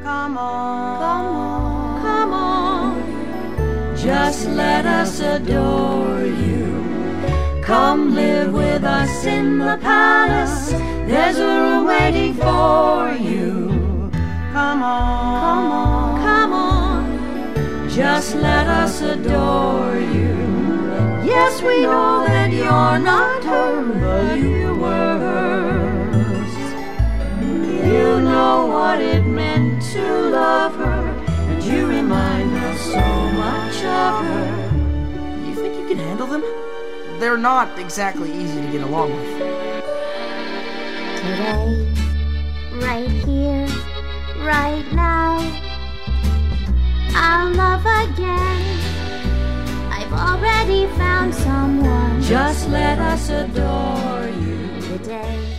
Come on, come on, come on. Just let us adore you. Come live with us in the palace. There's a room waiting for you. Come on, come on, come on. Just let us adore you. Yes, we know that you're not hers, but you were hers. You know what it meant to love her, and you remind us so much of her. You think you can handle them? They're not exactly easy to get along with. Today, right here, right now, I'll love again. I've already found someone. Just let us adore you. Today